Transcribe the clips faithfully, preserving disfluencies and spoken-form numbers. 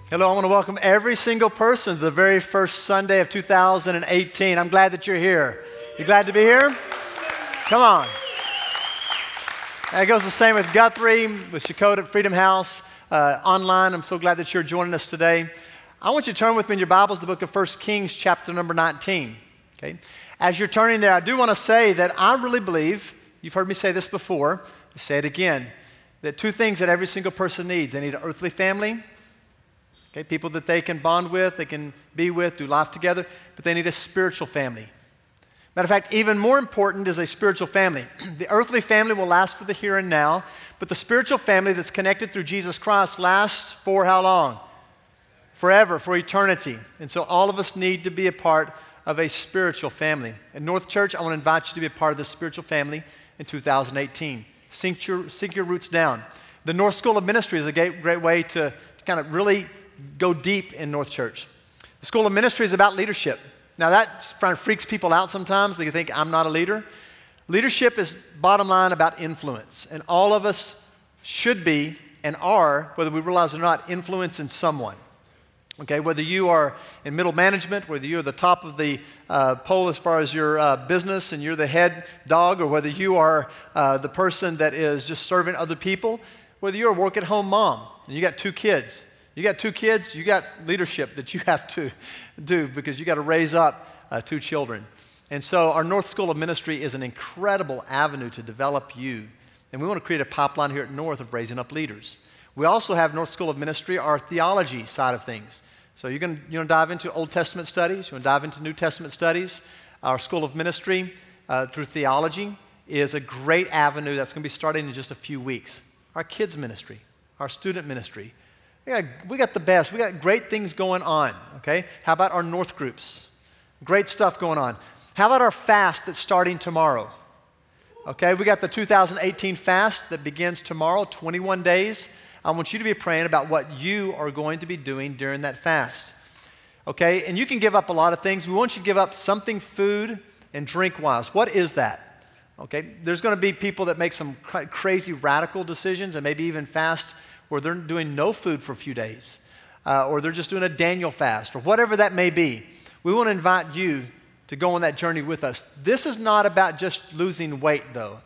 Hello, I want to welcome every single person to the very first Sunday of two thousand eighteen. I'm glad that you're here. You glad to be here? Come on. And it goes the same with Guthrie, with Shakota at Freedom House, uh, online. I'm so glad that you're joining us today. I want you to turn with me in your Bibles, the book of First Kings, chapter number nineteen. Okay? As you're turning there, I do want to say that I really believe, you've heard me say this before, I'll say it again, that two things that every single person needs. They need an earthly family, okay, people that they can bond with, they can be with, do life together, but they need a spiritual family. Matter of fact, even more important is a spiritual family. The earthly family will last for the here and now, but the spiritual family that's connected through Jesus Christ lasts for how long? Forever, for eternity. And so all of us need to be a part of a spiritual family. At North Church, I want to invite you to be a part of this spiritual family in two thousand eighteen. Sink your, sink your roots down. The North School of Ministry is a great, great way to, to kind of really go deep in North Church. The School of Ministry is about leadership. Now that kind of freaks people out sometimes. They think I'm not a leader. Leadership is, bottom line, about influence. And all of us should be and are, whether we realize it or not, influencing someone. Okay, whether you are in middle management, whether you're the top of the uh, pole as far as your uh, business and you're the head dog, or whether you are uh, the person that is just serving other people, whether you're a work-at-home mom and you got two kids. You got two kids, you got leadership that you have to do because you got to raise up uh, two children. And so our North School of Ministry is an incredible avenue to develop you. And we want to create a pipeline here at North of raising up leaders. We also have North School of Ministry, our theology side of things. So you're going to, you're going to dive into Old Testament studies, you're going to dive into New Testament studies. Our School of Ministry uh, through theology is a great avenue that's going to be starting in just a few weeks. Our kids ministry, our student ministry. We got, we got the best. We got great things going on, okay? How about our North groups? Great stuff going on. How about our fast that's starting tomorrow? Okay, we got the two thousand eighteen fast that begins tomorrow, twenty-one days. I want you to be praying about what you are going to be doing during that fast. Okay, and you can give up a lot of things. We want you to give up something food and drink-wise. What is that? Okay, there's going to be people that make some cra- crazy radical decisions and maybe even fast where they're doing no food for a few days, uh, or they're just doing a Daniel fast, or whatever that may be. We want to invite you to go on that journey with us. This is not about just losing weight, though.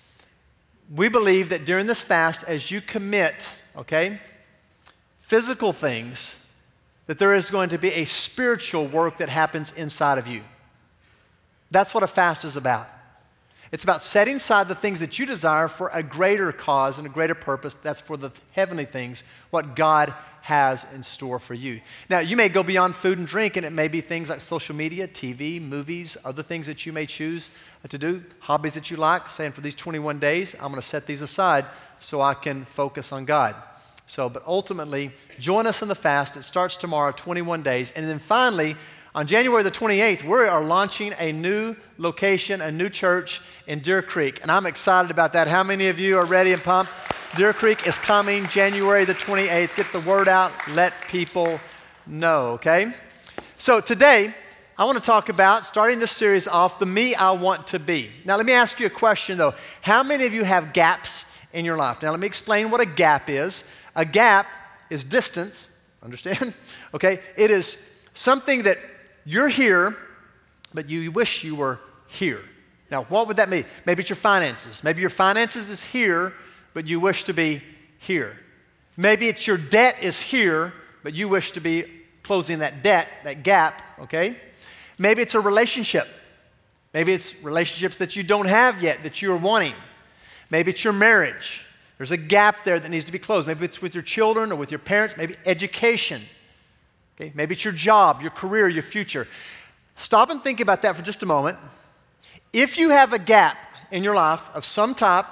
We believe that during this fast, as you commit, okay, physical things, that there is going to be a spiritual work that happens inside of you. That's what a fast is about. It's about setting aside the things that you desire for a greater cause and a greater purpose. That's for the heavenly things, what God has in store for you. Now, you may go beyond food and drink, and it may be things like social media, T V, movies, other things that you may choose to do, hobbies that you like, saying for these twenty-one days, I'm going to set these aside so I can focus on God. So, but ultimately, join us in the fast. It starts tomorrow, twenty-one days. And then finally, on January the twenty-eighth, we are launching a new location, a new church in Deer Creek. And I'm excited about that. How many of you are ready and pumped? Deer Creek is coming January the twenty-eighth. Get the word out. Let people know, okay? So today, I want to talk about, starting this series off, the me I want to be. Now, let me ask you a question, though. How many of you have gaps in your life? Now, let me explain what a gap is. A gap is distance, understand? Okay? It is something that you're here, but you wish you were here. Now, what would that mean? Maybe it's your finances. Maybe your finances is here, but you wish to be here. Maybe it's your debt is here, but you wish to be closing that debt, that gap, okay? Maybe it's a relationship. Maybe it's relationships that you don't have yet that you're wanting. Maybe it's your marriage. There's a gap there that needs to be closed. Maybe it's with your children or with your parents. Maybe education. Okay? Maybe it's your job, your career, your future. Stop and think about that for just a moment. If you have a gap in your life of some type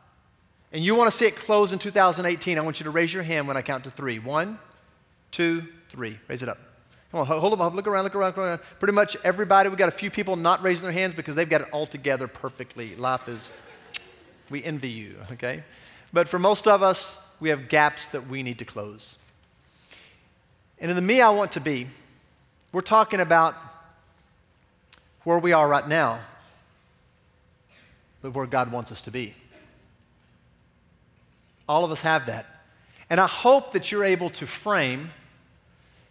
and you want to see it close in two thousand eighteen, I want you to raise your hand when I count to three. One, two, three. Raise it up. Come on, hold them up. Look around, look around, look around. Pretty much everybody. We've got a few people not raising their hands because they've got it all together perfectly. Life is, we envy you, okay? But for most of us, we have gaps that we need to close. And in the me I want to be, we're talking about where we are right now, but where God wants us to be. All of us have that. And I hope that you're able to frame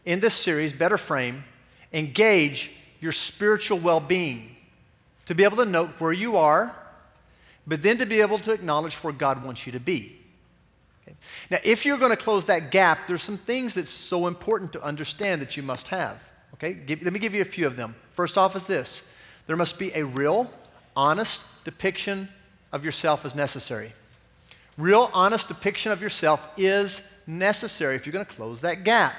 in this series, Better Frame, engage your spiritual well-being, to be able to note where you are, but then to be able to acknowledge where God wants you to be. Okay? Now, if you're going to close that gap, there's some things that's so important to understand that you must have. Okay? Give, let me give you a few of them. First off is this. There must be a real, honest depiction of yourself as necessary. Real, honest depiction of yourself is necessary if you're going to close that gap.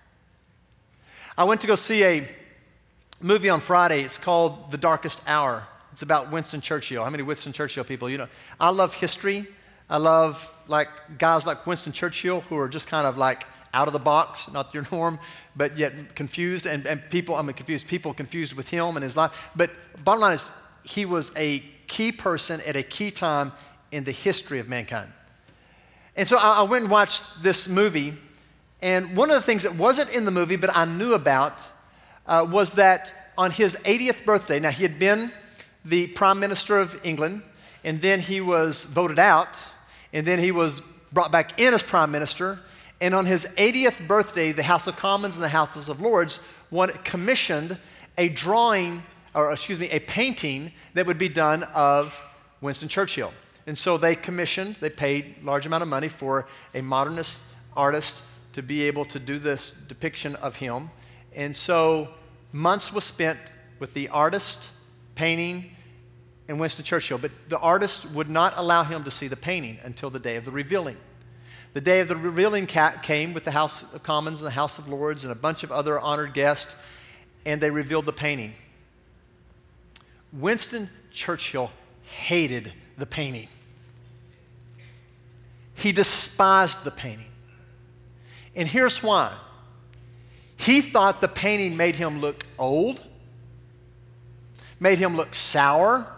I went to go see a movie on Friday. It's called The Darkest Hour. It's about Winston Churchill. How many Winston Churchill people? You know, I love history. I love like guys like Winston Churchill who are just kind of like out of the box, not your norm, but yet confused. And, and people, I mean, confused people confused with him and his life. But bottom line is, he was a key person at a key time in the history of mankind. And so I, I went and watched this movie. And one of the things that wasn't in the movie, but I knew about, uh, was that on his eightieth birthday, now he had been the Prime Minister of England, and then he was voted out, and then he was brought back in as Prime Minister, and on his eightieth birthday, the House of Commons and the House of Lords one commissioned a drawing, or excuse me, a painting that would be done of Winston Churchill. And so they commissioned, they paid a large amount of money for a modernist artist to be able to do this depiction of him. And so months was spent with the artist painting and Winston Churchill, but the artist would not allow him to see the painting until the day of the revealing. The day of the revealing came with the House of Commons and the House of Lords and a bunch of other honored guests, and they revealed the painting. Winston Churchill hated the painting. He despised the painting. And here's why. He thought the painting made him look old, made him look sour.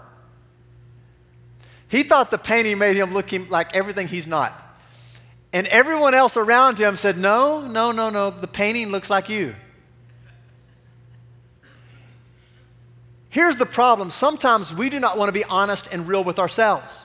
He thought the painting made him look like everything he's not. And everyone else around him said, no, no, no, no, the painting looks like you. Here's the problem. Sometimes we do not want to be honest and real with ourselves.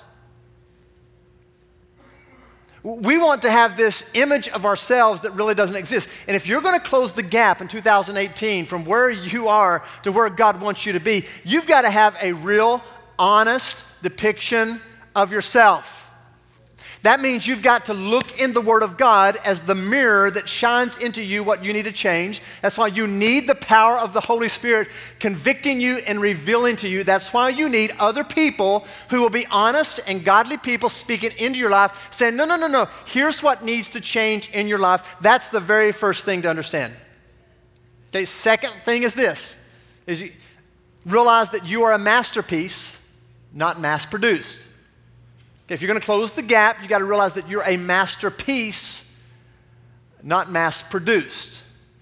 We want to have this image of ourselves that really doesn't exist. And if you're going to close the gap in two thousand eighteen from where you are to where God wants you to be, you've got to have a real, honest depiction of yourself. That means you've got to look in the Word of God as the mirror that shines into you what you need to change. That's why you need the power of the Holy Spirit convicting you and revealing to you. That's why you need other people who will be honest and godly people speaking into your life, saying, no, no, no, no, here's what needs to change in your life. That's the very first thing to understand. Okay, second thing is this, is you realize that you are a masterpiece, not mass-produced. If you're going to close the gap, you got to realize that you're a masterpiece, not mass-produced.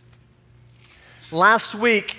Last week,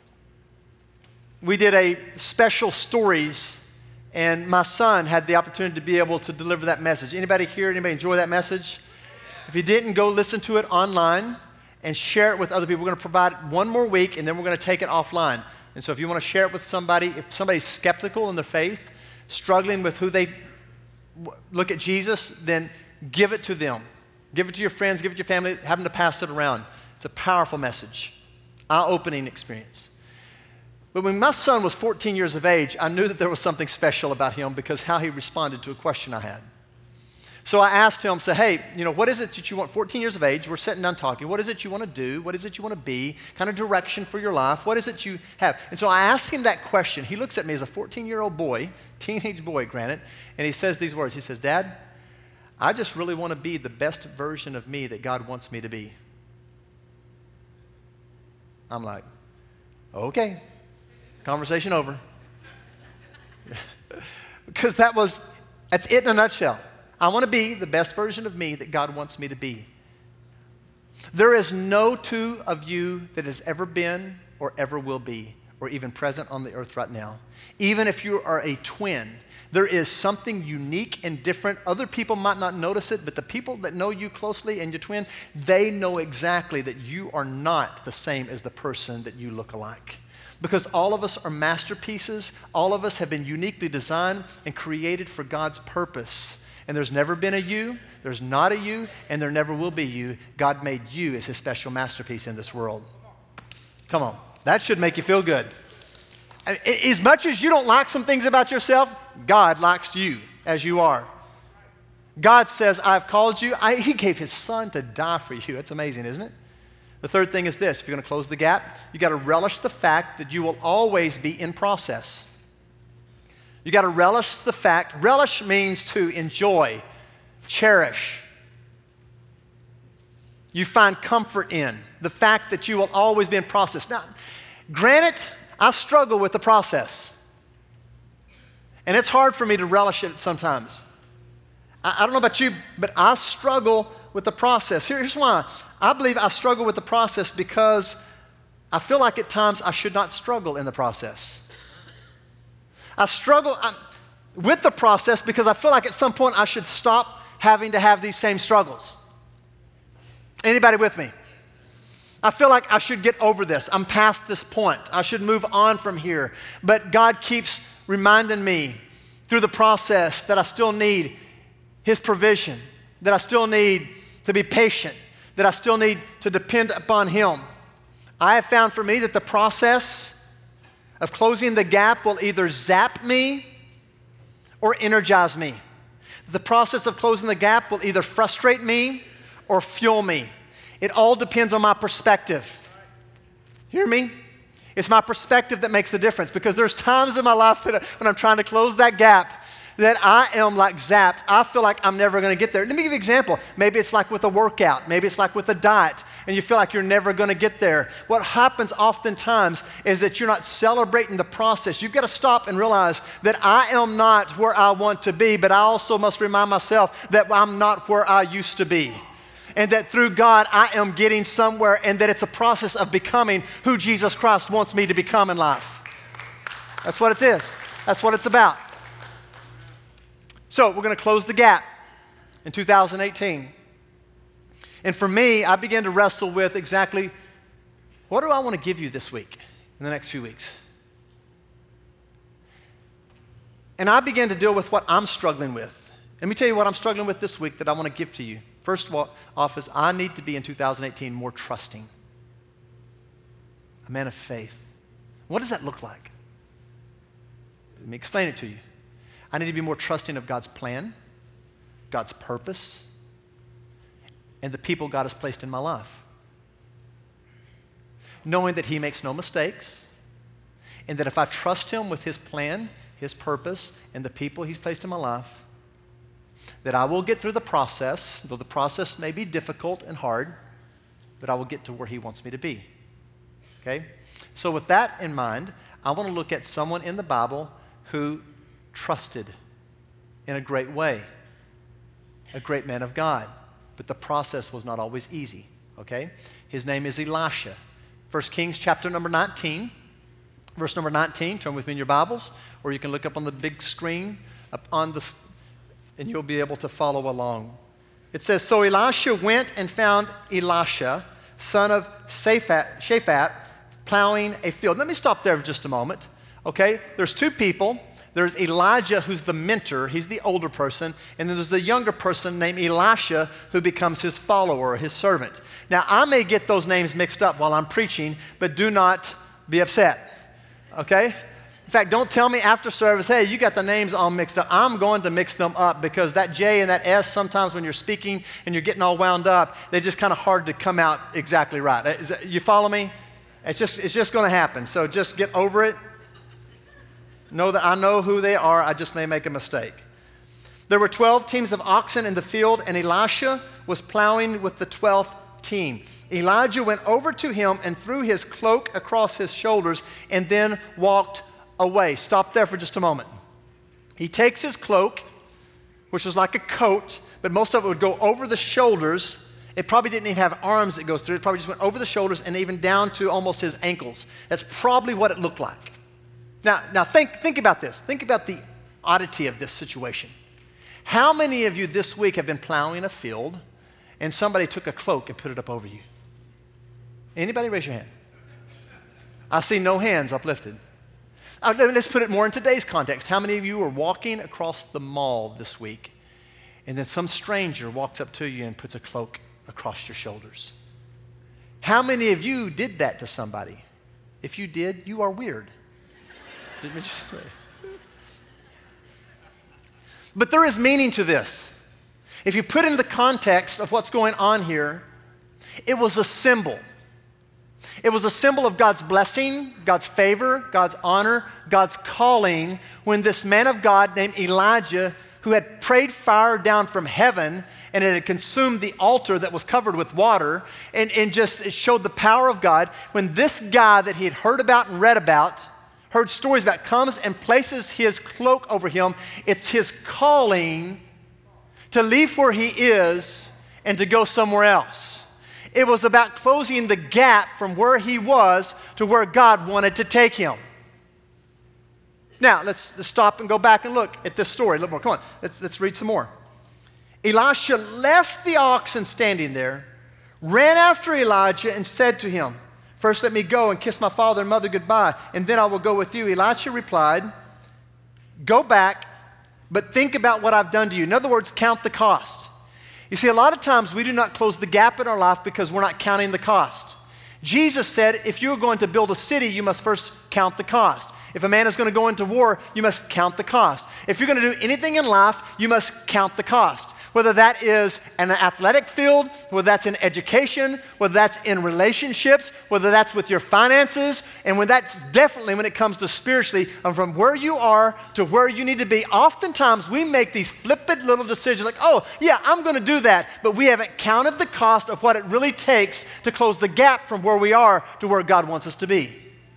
we did a special stories, and my son had the opportunity to be able to deliver that message. Anybody here, anybody enjoy that message? If you didn't, go listen to it online and share it with other people. We're going to provide one more week, and then we're going to take it offline. And so if you want to share it with somebody, if somebody's skeptical in their faith, struggling with who they look at Jesus, then give it to them. Give it to your friends, give it to your family, have them to pass it around. It's a powerful message, eye-opening experience. But when my son was fourteen years of age, I knew that there was something special about him because how he responded to a question I had. So I asked him, say, hey, you know, what is it that you want? fourteen years of age, we're sitting down talking. What is it you want to do? What is it you want to be? Kind of direction for your life. What is it you have? And so I asked him that question. He looks at me as a fourteen-year-old boy, teenage boy, granted, and he says these words. He says, Dad, I just really want to be the best version of me that God wants me to be. I'm like, okay, conversation over. Because that was, that's it in a nutshell. I want to be the best version of me that God wants me to be. There is no two of you that has ever been or ever will be or even present on the earth right now. Even if you are a twin, there is something unique and different. Other people might not notice it, but the people that know you closely and your twin, they know exactly that you are not the same as the person that you look alike. Because all of us are masterpieces. All of us have been uniquely designed and created for God's purpose. And there's never been a you, there's not a you, and there never will be you. God made you as his special masterpiece in this world. Come on. That should make you feel good. As much as you don't like some things about yourself, God likes you as you are. God says, I've called you. I, he gave his son to die for you. It's amazing, isn't it? The third thing is this. If you're going to close the gap, you got to relish the fact that you will always be in process. You got to relish the fact. Relish means to enjoy, cherish. You find comfort in the fact that you will always be in process. Now, granted, I struggle with the process. And it's hard for me to relish it sometimes. I, I don't know about you, but I struggle with the process. Here, here's why. I believe I struggle with the process because I feel like at times I should not struggle in the process. I struggle I'm, with the process because I feel like at some point I should stop having to have these same struggles. Anybody with me? I feel like I should get over this. I'm past this point. I should move on from here. But God keeps reminding me through the process that I still need his provision, that I still need to be patient, that I still need to depend upon him. I have found for me that the process of closing the gap will either zap me or energize me. The process of closing the gap will either frustrate me or fuel me. It all depends on my perspective. Hear me? It's my perspective that makes the difference, because there's times in my life that when I'm trying to close that gap that I am like zapped. I feel like I'm never going to get there. Let me give you an example. Maybe it's like with a workout. Maybe it's like with a diet, and you feel like you're never going to get there. What happens oftentimes is that you're not celebrating the process. You've got to stop and realize that I am not where I want to be, but I also must remind myself that I'm not where I used to be. And that through God, I am getting somewhere, and that it's a process of becoming who Jesus Christ wants me to become in life. That's what it is. That's what it's about. So we're going to close the gap in two thousand eighteen. And for me, I began to wrestle with exactly, what do I want to give you this week, in the next few weeks? And I began to deal with what I'm struggling with. Let me tell you what I'm struggling with this week that I want to give to you. First of all, office, I need to be in two thousand eighteen more trusting. A man of faith. What does that look like? Let me explain it to you. I need to be more trusting of God's plan, God's purpose, and the people God has placed in my life. Knowing that he makes no mistakes, and that if I trust him with his plan, his purpose, and the people he's placed in my life, that I will get through the process, though the process may be difficult and hard, but I will get to where he wants me to be. Okay? So with that in mind, I want to look at someone in the Bible who trusted in a great way, a great man of God, but the process was not always easy. Okay? His name is Elisha. First Kings chapter number nineteen, verse number nineteen. Turn with me in your Bibles, or you can look up on the big screen up on the and you'll be able to follow along. It says, so Elisha went and found Elisha, son of Shaphat, Shaphat, plowing a field. Let me stop there for just a moment. Okay? There's two people. There's Elijah, who's the mentor. He's the older person. And then there's the younger person named Elisha, who becomes his follower, his servant. Now, I may get those names mixed up while I'm preaching, but do not be upset. Okay? In fact, don't tell me after service, hey, you got the names all mixed up. I'm going to mix them up, because that J and that S, sometimes when you're speaking and you're getting all wound up, they're just kind of hard to come out exactly right. Is that, you follow me? It's just, it's just going to happen. So just get over it. Know that I know who they are. I just may make a mistake. There were twelve teams of oxen in the field, and Elisha was plowing with the twelfth team. Elijah went over to him and threw his cloak across his shoulders and then walked away. Stop there for just a moment. He takes his cloak, which was like a coat, but most of it would go over the shoulders. It probably didn't even have arms that goes through. It probably just went over the shoulders and even down to almost his ankles. That's probably what it looked like. Now, now think, think about this. Think about the oddity of this situation. How many of you this week have been plowing a field and somebody took a cloak and put it up over you? Anybody raise your hand? I see no hands uplifted. Uh, let's put it more in today's context. How many of you are walking across the mall this week and then some stranger walks up to you and puts a cloak across your shoulders. How many of you did that to somebody? If you did, you are weird. Didn't you say? But there is meaning to this. If you put in the context of what's going on here, it was a symbol. It was a symbol of God's blessing, God's favor, God's honor, God's calling when this man of God named Elijah, who had prayed fire down from heaven and it had consumed the altar that was covered with water and, and just it showed the power of God, when this guy that he had heard about and read about, heard stories about, comes and places his cloak over him, it's his calling to leave where he is and to go somewhere else. It was about closing the gap from where he was to where God wanted to take him. Now, let's, let's stop and go back and look at this story a little more. Come on, let's, let's read some more. Elisha left the oxen standing there, ran after Elijah and said to him, "First let me go and kiss my father and mother goodbye, and then I will go with you." Elisha replied, "Go back, but think about what I've done to you." In other words, count the cost. You see, a lot of times we do not close the gap in our life because we're not counting the cost. Jesus said, if you're going to build a city, you must first count the cost. If a man is going to go into war, you must count the cost. If you're going to do anything in life, you must count the cost. Whether that is an athletic field, whether that's in education, whether that's in relationships, whether that's with your finances, and when that's definitely when it comes to spiritually, and from where you are to where you need to be. Oftentimes we make these flippant little decisions like, oh, yeah, I'm going to do that, but we haven't counted the cost of what it really takes to close the gap from where we are to where God wants us to be.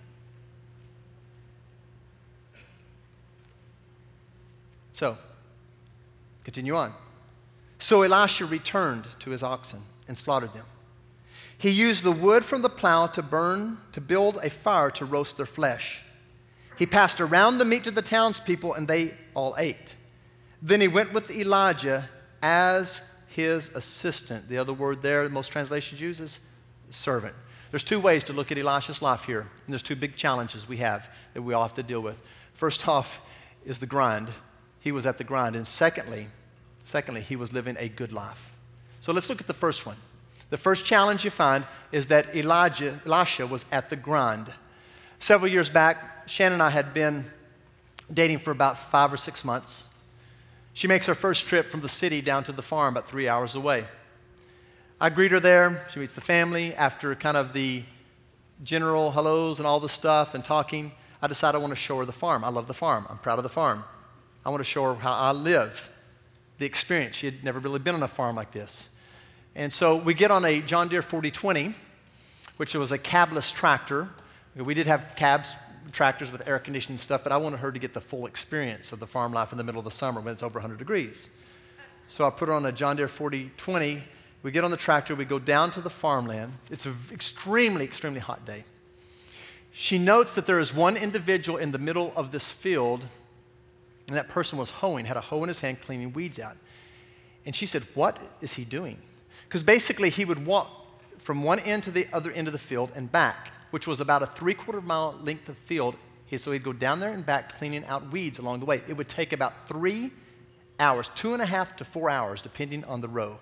So, continue on. So Elisha returned to his oxen and slaughtered them. He used the wood from the plow to burn, to build a fire to roast their flesh. He passed around the meat to the townspeople, and they all ate. Then he went with Elijah as his assistant. The other word there, most translations use is servant. There's two ways to look at Elisha's life here, and there's two big challenges we have that we all have to deal with. First off is the grind. He was at the grind. And secondly, Secondly, he was living a good life. So let's look at the first one. The first challenge you find is that Elijah, Elisha was at the grind. Several years back, Shannon and I had been dating for about five or six months. She makes her first trip from the city down to the farm about three hours away. I greet her there. She meets the family. After kind of the general hellos and all the stuff and talking, I decide I want to show her the farm. I love the farm. I'm proud of the farm. I want to show her how I live. The experience. She had never really been on a farm like this. And so we get on a John Deere forty twenty, which was a cabless tractor. We did have cabs, tractors with air conditioning and stuff, but I wanted her to get the full experience of the farm life in the middle of the summer when it's over one hundred degrees. So I put her on a John Deere forty twenty. We get on the tractor. We go down to the farmland. It's an extremely, extremely hot day. She notes that there is one individual in the middle of this field, and that person was hoeing, had a hoe in his hand, cleaning weeds out. And she said, what is he doing? Because basically he would walk from one end to the other end of the field and back, which was about a three-quarter mile length of field. So he'd go down there and back, cleaning out weeds along the way. It would take about three hours, two and a half to four hours, depending on the row.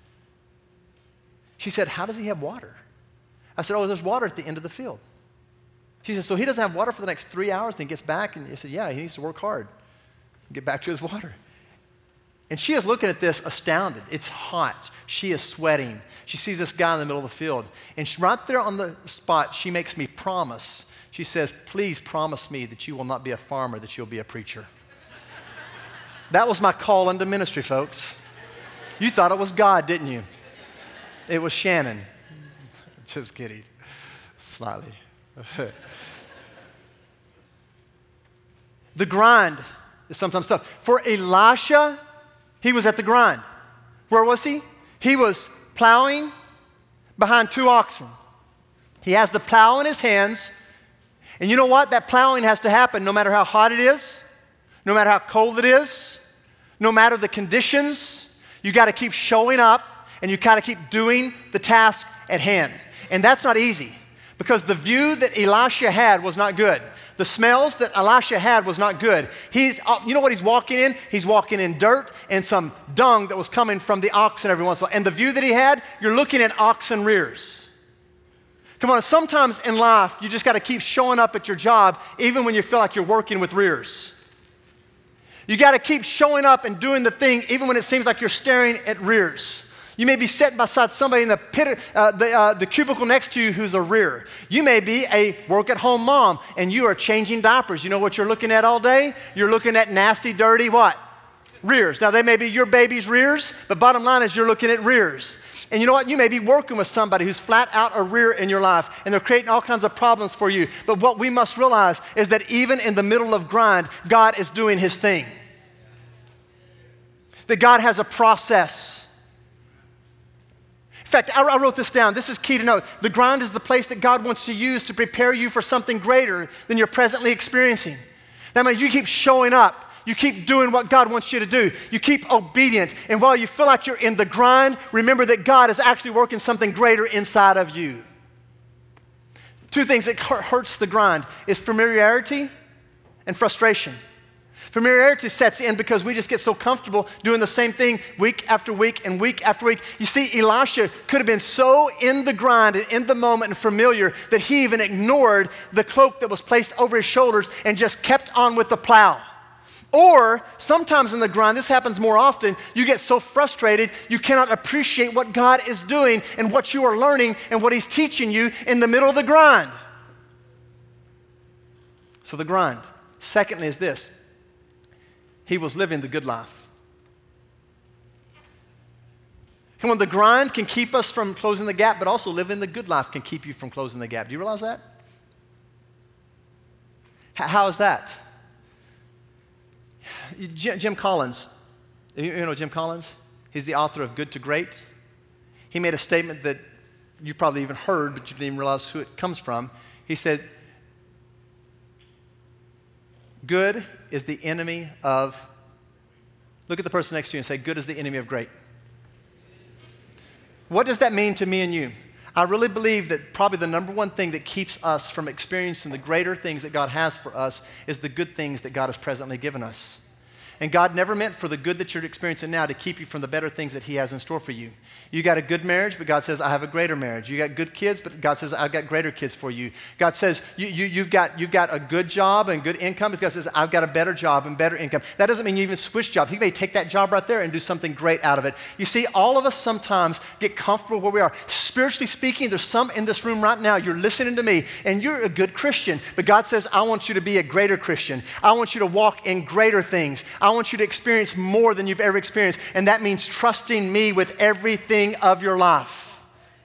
She said, how does he have water? I said, oh, there's water at the end of the field. She said, so he doesn't have water for the next three hours, then he gets back? And I said, yeah, he needs to work hard. Get back to his water. And she is looking at this astounded. It's hot. She is sweating. She sees this guy in the middle of the field. And she, right there on the spot, she makes me promise. She says, please promise me that you will not be a farmer, that you'll be a preacher. That was my call into ministry, folks. You thought it was God, didn't you? It was Shannon. Just kidding. Slightly. The grind is sometimes tough. For Elisha, he was at the grind. Where was he? He was plowing behind two oxen. He has the plow in his hands. And you know what? That plowing has to happen no matter how hot it is, no matter how cold it is, no matter the conditions. You got to keep showing up and you got to keep doing the task at hand. And that's not easy. because the view that Elisha had was not good. The smells that Elisha had was not good. He's, you know what he's walking in? He's walking in dirt and some dung that was coming from the oxen every once in a while. And the view that he had, you're looking at oxen rears. Come on, sometimes in life, you just got to keep showing up at your job even when you feel like you're working with rears. You got to keep showing up and doing the thing even when it seems like you're staring at rears. You may be sitting beside somebody in the, pit, uh, the, uh, the cubicle next to you who's a rear. You may be a work-at-home mom, and you are changing diapers. You know what you're looking at all day? You're looking at nasty, dirty what? Rears. Now, they may be your baby's rears, but bottom line is you're looking at rears. And you know what? You may be working with somebody who's flat out a rear in your life, and they're creating all kinds of problems for you. But what we must realize is that even in the middle of grind, God is doing his thing. That God has a process. In fact, I wrote this down. This is key to know. The grind is the place that God wants to use to prepare you for something greater than you're presently experiencing. That means you keep showing up. You keep doing what God wants you to do. You keep obedient. And while you feel like you're in the grind, remember that God is actually working something greater inside of you. Two things that hurts the grind is familiarity and frustration. Familiarity sets in because we just get so comfortable doing the same thing week after week and week after week. You see, Elisha could have been so in the grind and in the moment and familiar that he even ignored the cloak that was placed over his shoulders and just kept on with the plow. Or sometimes in the grind, this happens more often, you get so frustrated you cannot appreciate what God is doing and what you are learning and what he's teaching you in the middle of the grind. So the grind. Secondly is this. He was living the good life. Come on, the grind can keep us from closing the gap, but also living the good life can keep you from closing the gap. Do you realize that? H- how is that? Jim, Jim Collins, you know Jim Collins? He's the author of Good to Great. He made a statement that you probably even heard, but you didn't even realize who it comes from. He said, good is the enemy of, look at the person next to you and say, good is the enemy of great. What does that mean to me and you? I really believe that probably the number one thing that keeps us from experiencing the greater things that God has for us is the good things that God has presently given us. And God never meant for the good that you're experiencing now to keep you from the better things that he has in store for you. You got a good marriage, but God says, I have a greater marriage. You got good kids, but God says, I've got greater kids for you. God says, you, you, you've, got, you've got a good job and good income, but God says, I've got a better job and better income. That doesn't mean you even switch jobs. He may take that job right there and do something great out of it. You see, all of us sometimes get comfortable where we are. Spiritually speaking, there's some in this room right now, you're listening to me, and you're a good Christian, but God says, I want you to be a greater Christian. I want you to walk in greater things. I want you to experience more than you've ever experienced, and that means trusting me with everything of your life.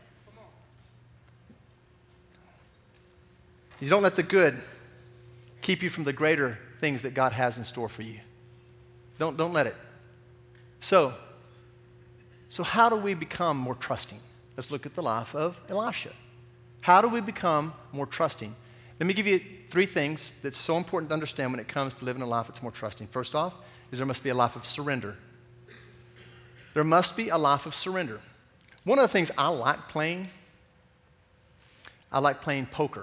You don't let the good keep you from the greater things that God has in store for you. Don't, don't let it. So, so how do we become more trusting? Let's look at the life of Elisha. How do we become more trusting? Let me give you three things that's so important to understand when it comes to living a life that's more trusting. First off, is there must be a life of surrender. There must be a life of surrender. One of the things I like playing, I like playing poker.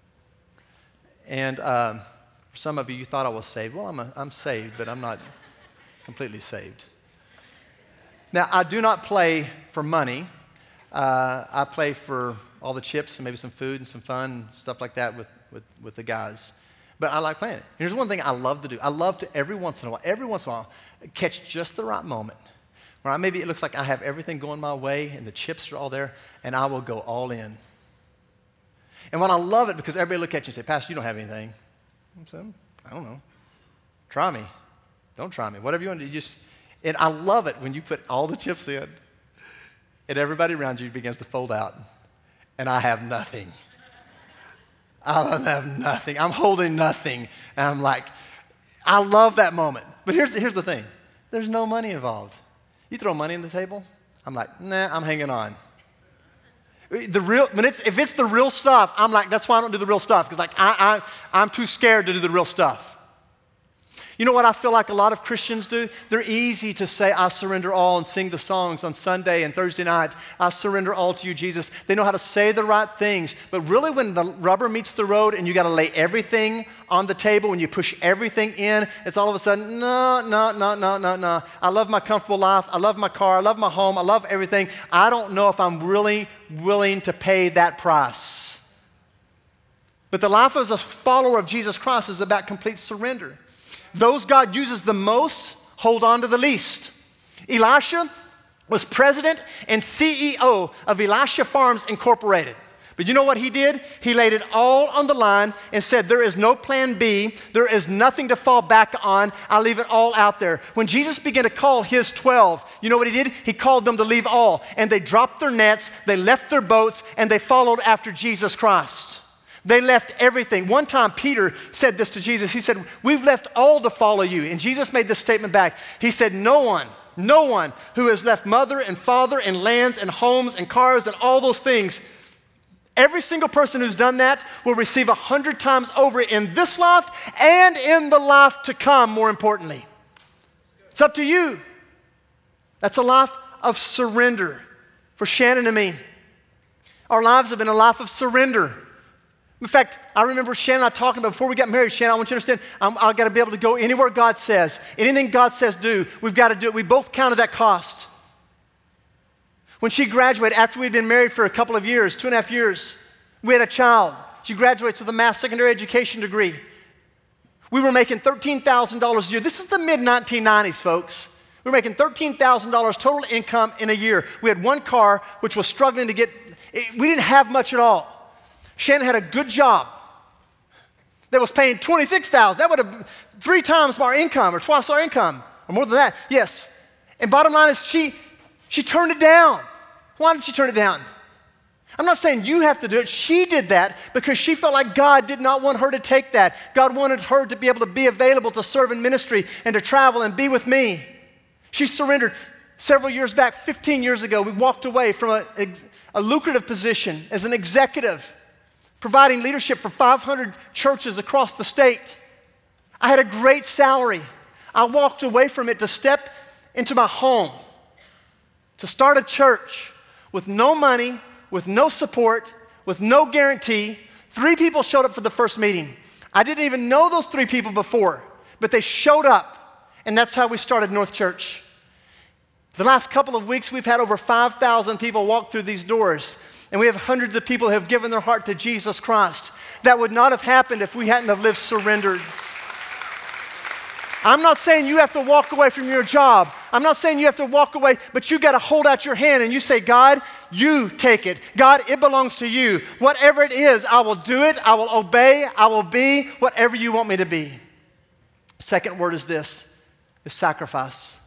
And um, for some of you, you thought I was saved. Well, I'm, a, I'm saved, but I'm not completely saved. Now, I do not play for money. Uh, I play for all the chips and maybe some food and some fun and stuff like that with, with, with the guys. But I like playing it. Here's one thing I love to do. I love to, every once in a while, every once in a while, catch just the right moment where I, maybe it looks like I have everything going my way and the chips are all there, and I will go all in. And when I love it, because everybody look at you and say, Pastor, you don't have anything. I said, I don't know. Try me. Don't try me. Whatever you want to do, you just, and I love it when you put all the chips in and everybody around you begins to fold out, and I have nothing. I don't have nothing. I'm holding nothing. And I'm like, I love that moment. But here's, here's the thing. There's no money involved. You throw money on the table, I'm like, nah, I'm hanging on. The real, when it's, if it's the real stuff, I'm like, that's why I don't do the real stuff, because like I, I, I'm too scared to do the real stuff. You know what I feel like a lot of Christians do? They're easy to say, I surrender all, and sing the songs on Sunday and Thursday night. I surrender all to you, Jesus. They know how to say the right things. But really when the rubber meets the road and you got to lay everything on the table, when you push everything in, it's all of a sudden, no, no, no, no, no, no. I love my comfortable life. I love my car. I love my home. I love everything. I don't know if I'm really willing to pay that price. But the life as a follower of Jesus Christ is about complete surrender. Those God uses the most hold on to the least. Elisha was president and C E O of Elisha Farms Incorporated. But you know what he did? He laid it all on the line and said, there is no plan B. There is nothing to fall back on. I leave it all out there. When Jesus began to call his twelve, you know what he did? He called them to leave all. And they dropped their nets, they left their boats, and they followed after Jesus Christ. They left everything. One time Peter said this to Jesus. He said, we've left all to follow you. And Jesus made this statement back. He said, no one, no one who has left mother and father and lands and homes and cars and all those things, every single person who's done that will receive a hundred times over in this life and in the life to come, more importantly. It's up to you. That's a life of surrender. For Shannon and me, our lives have been a life of surrender. In fact, I remember Shannon and I talking about before we got married. Shannon, I want you to understand, I'm, I've got to be able to go anywhere God says. Anything God says do, we've got to do it. We both counted that cost. When she graduated, after we'd been married for a couple of years, two and a half years, we had a child. She graduates with a math secondary education degree. We were making thirteen thousand dollars a year. This is the mid nineteen nineties, folks. We were making thirteen thousand dollars total income in a year. We had one car, which was struggling to get, we didn't have much at all. Shannon had a good job that was paying twenty-six thousand dollars. That would have three times our income or twice our income or more than that. Yes. And bottom line is she, she turned it down. Why did she turn it down? I'm not saying you have to do it. She did that because she felt like God did not want her to take that. God wanted her to be able to be available to serve in ministry and to travel and be with me. She surrendered. Several years back, fifteen years ago, we walked away from a, a lucrative position as an executive, providing leadership for five hundred churches across the state. I had a great salary. I walked away from it to step into my home, to start a church with no money, with no support, with no guarantee. Three people showed up for the first meeting. I didn't even know those three people before, but they showed up, and that's how we started North Church. The last couple of weeks, we've had over five thousand people walk through these doors. And we have hundreds of people who have given their heart to Jesus Christ. That would not have happened if we hadn't have lived surrendered. I'm not saying you have to walk away from your job. I'm not saying you have to walk away, but you got to hold out your hand and you say, God, you take it. God, it belongs to you. Whatever it is, I will do it. I will obey. I will be whatever you want me to be. Second word is this, is sacrifice.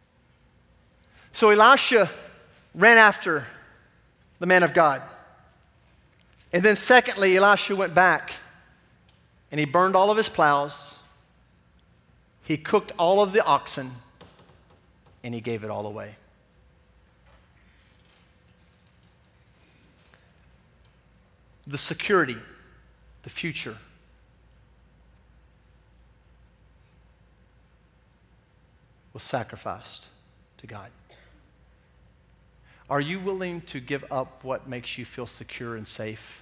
So Elisha ran after the man of God. And then secondly, Elisha went back and he burned all of his plows. He cooked all of the oxen and he gave it all away. The security, the future, was sacrificed to God. Are you willing to give up what makes you feel secure and safe?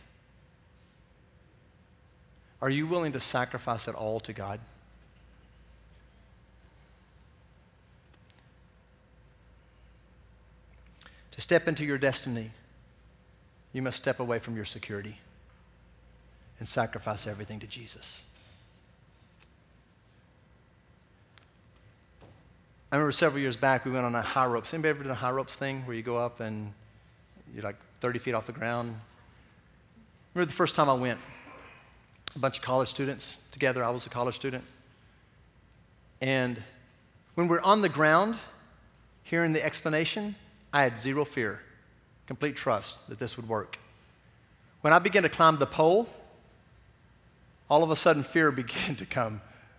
Are you willing to sacrifice it all to God? To step into your destiny, you must step away from your security and sacrifice everything to Jesus. I remember several years back, we went on a high ropes. Anybody ever done a high ropes thing where you go up and you're like thirty feet off the ground? I remember the first time I went, a bunch of college students together. I was a college student. And when we're on the ground, hearing the explanation, I had zero fear, complete trust that this would work. When I began to climb the pole, all of a sudden fear began to come.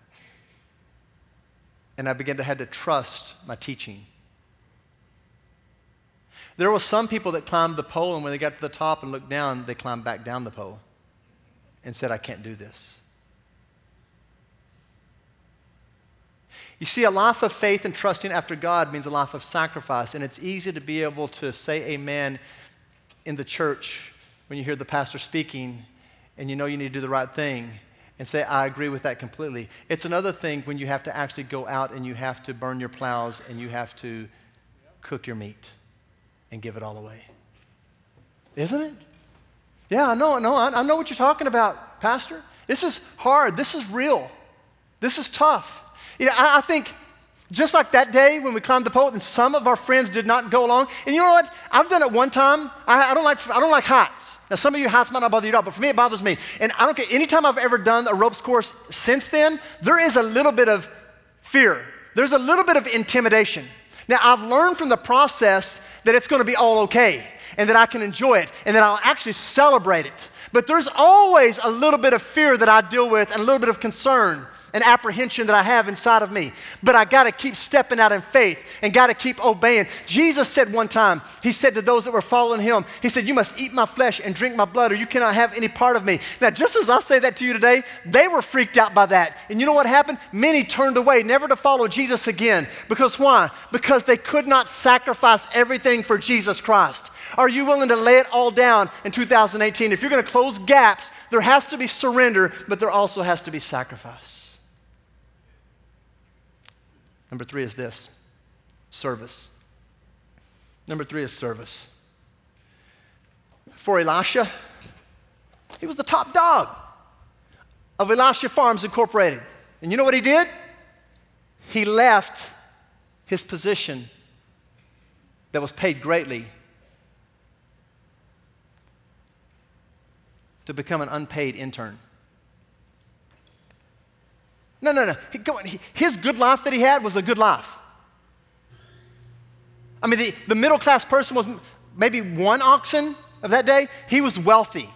And I began to have to trust my teaching. There were some people that climbed the pole, and when they got to the top and looked down, they climbed back down the pole and said, I can't do this. You see, a life of faith and trusting after God means a life of sacrifice, and it's easy to be able to say amen in the church when you hear the pastor speaking and you know you need to do the right thing and say, I agree with that completely. It's another thing when you have to actually go out and you have to burn your plows and you have to cook your meat and give it all away. Isn't it? Yeah, I know, no, I, I know what you're talking about, Pastor. This is hard. This is real. This is tough. You know, I, I think just like that day when we climbed the pole and some of our friends did not go along. And you know what? I've done it one time. I, I don't like I don't like heights. Now, some of you heights might not bother you at all, but for me, it bothers me. And I don't care. Anytime I've ever done a ropes course since then, there is a little bit of fear. There's a little bit of intimidation. Now, I've learned from the process that it's going to be all okay and that I can enjoy it and that I'll actually celebrate it. But there's always a little bit of fear that I deal with and a little bit of concern and apprehension that I have inside of me. But I got to keep stepping out in faith and got to keep obeying. Jesus said one time, he said to those that were following him, he said, you must eat my flesh and drink my blood or you cannot have any part of me. Now, just as I say that to you today, they were freaked out by that. And you know what happened? Many turned away, never to follow Jesus again. Because why? Because they could not sacrifice everything for Jesus Christ. Are you willing to lay it all down in two thousand eighteen? If you're going to close gaps, there has to be surrender, but there also has to be sacrifice. Number three is this, service. Number three is service. For Elisha, he was the top dog of Elisha Farms Incorporated. And you know what he did? He left his position that was paid greatly to become an unpaid intern. No, no, no. He, go on. He, his good life that he had was a good life. I mean, the, the middle class person was maybe one oxen of that day. He was wealthy.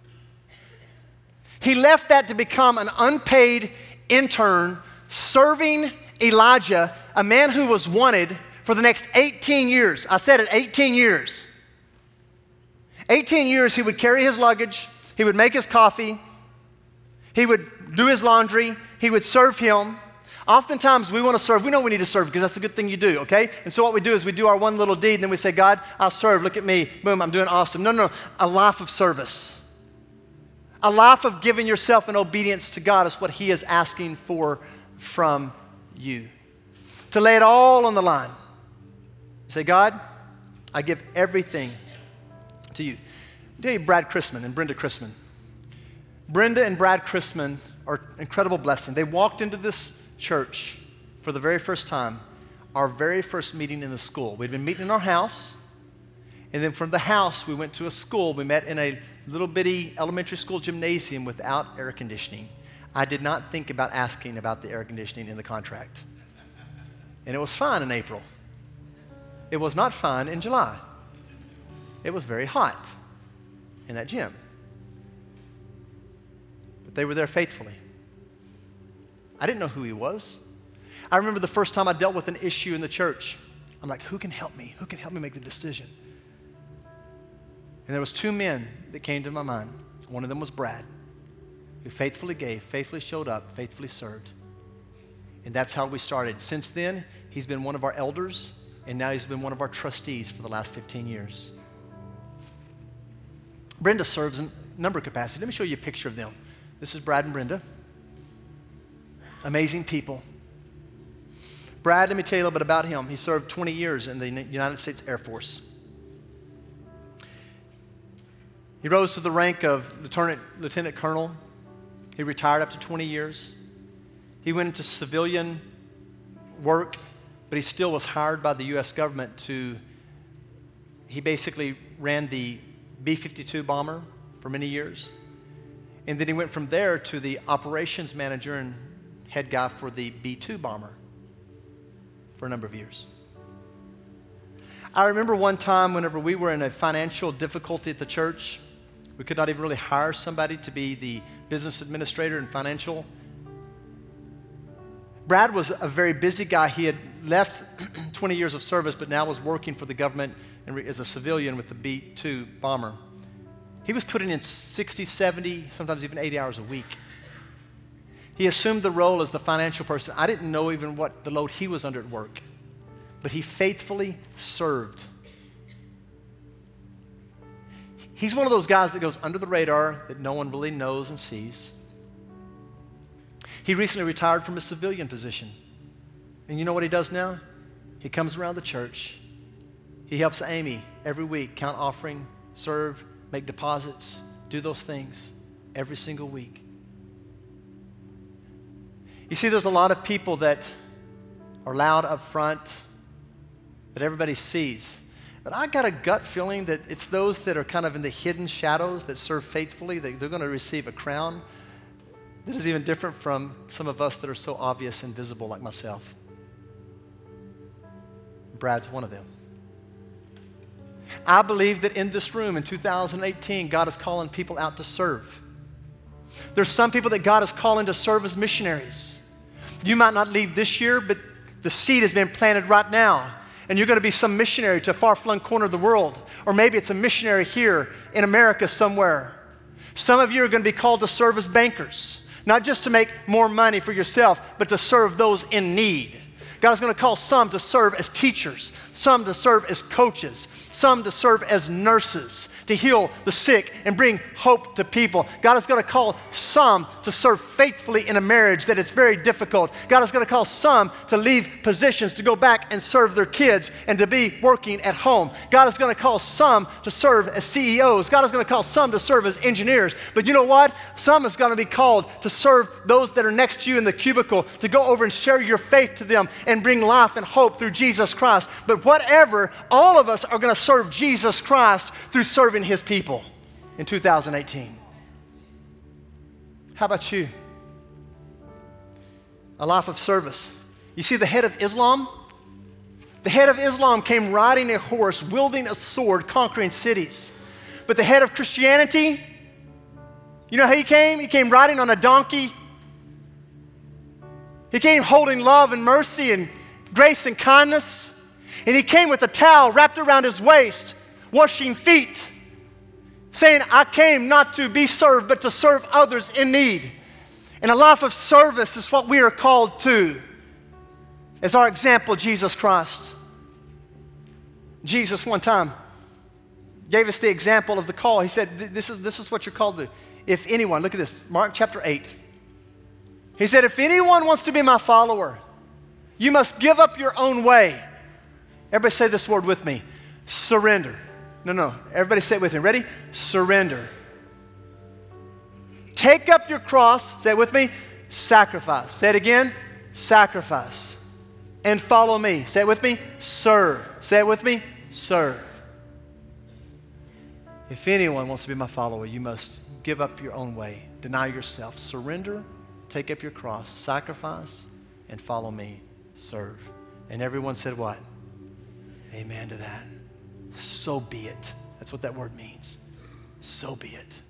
He left that to become an unpaid intern serving Elijah, a man who was wanted for the next eighteen years. I said it, eighteen years. eighteen years he would carry his luggage, he would make his coffee, he would do his laundry, he would serve him. Oftentimes we want to serve, we know we need to serve because that's a good thing you do, okay? And so what we do is we do our one little deed and then we say, God, I'll serve, look at me, boom, I'm doing awesome. No, no, no, a life of service. A life of giving yourself in obedience to God is what he is asking for from you. To lay it all on the line. Say, God, I give everything to you. I'll tell you Brad Chrisman and Brenda Chrisman. Brenda and Brad Chrisman are an incredible blessing. They walked into this church for the very first time, our very first meeting in the school. We'd been meeting in our house, and then from the house, we went to a school. We met in a little bitty elementary school gymnasium without air conditioning. I did not think about asking about the air conditioning in the contract. And it was fine in April. It was not fine in July. It was very hot in that gym. They were there faithfully. I didn't know who he was. I remember the first time I dealt with an issue in the church. I'm like, who can help me? Who can help me make the decision? And there was two men that came to my mind. One of them was Brad, who faithfully gave, faithfully showed up, faithfully served. And that's how we started. Since then, he's been one of our elders, and now he's been one of our trustees for the last fifteen years. Brenda serves in a number of capacities. Let me show you a picture of them. This is Brad and Brenda. Amazing people. Brad, let me tell you a little bit about him. He served twenty years in the United States Air Force. He rose to the rank of lieutenant, lieutenant colonel. He retired after twenty years. He went into civilian work, but he still was hired by the U S government to, he basically ran the B fifty-two bomber for many years. And then he went from there to the operations manager and head guy for the B two bomber for a number of years. I remember one time whenever we were in a financial difficulty at the church, we could not even really hire somebody to be the business administrator and financial. Brad was a very busy guy. He had left twenty years of service, but now was working for the government as a civilian with the B two bomber. He was putting in sixty, seventy, sometimes even eighty hours a week. He assumed the role as the financial person. I didn't know even what the load he was under at work, but he faithfully served. He's one of those guys that goes under the radar that no one really knows and sees. He recently retired from his civilian position. And you know what he does now? He comes around the church. He helps Amy every week count offering, serve, make deposits, do those things every single week. You see, there's a lot of people that are loud up front that everybody sees. But I got a gut feeling that it's those that are kind of in the hidden shadows that serve faithfully, that they're going to receive a crown that is even different from some of us that are so obvious and visible like myself. Brad's one of them. I believe that in this room in two thousand eighteen, God is calling people out to serve. There's some people that God is calling to serve as missionaries. You might not leave this year, but the seed has been planted right now. And you're going to be some missionary to a far-flung corner of the world. Or maybe it's a missionary here in America somewhere. Some of you are going to be called to serve as bankers. Not just to make more money for yourself, but to serve those in need. God is going to call some to serve as teachers, some to serve as coaches, some to serve as nurses, to heal the sick and bring hope to people. God is going to call some to serve faithfully in a marriage that is very difficult. God is going to call some to leave positions to go back and serve their kids and to be working at home. God is going to call some to serve as C E Os. God is going to call some to serve as engineers. But you know what? Some is going to be called to serve those that are next to you in the cubicle, to go over and share your faith to them and bring life and hope through Jesus Christ. But whatever, all of us are going to serve Jesus Christ through serving His people in two thousand eighteen. How about you? A life of service. You see, the head of Islam, the head of Islam came riding a horse, wielding a sword, conquering cities. But the head of Christianity, you know how he came? He came riding on a donkey. He came holding love and mercy and grace and kindness. And he came with a towel wrapped around his waist, washing feet, saying, I came not to be served, but to serve others in need. And a life of service is what we are called to. As our example, Jesus Christ. Jesus one time gave us the example of the call. He said, this is, this is what you're called to. If anyone, look at this, Mark chapter eight. He said, if anyone wants to be my follower, you must give up your own way. Everybody say this word with me. Surrender. No, no. Everybody say it with me. Ready? Surrender. Take up your cross. Say it with me. Sacrifice. Say it again. Sacrifice. And follow me. Say it with me. Serve. Say it with me. Serve. If anyone wants to be my follower, you must give up your own way. Deny yourself. Surrender. Take up your cross. Sacrifice. And follow me. Serve. And everyone said what? Amen to that. So be it. That's what that word means. So be it.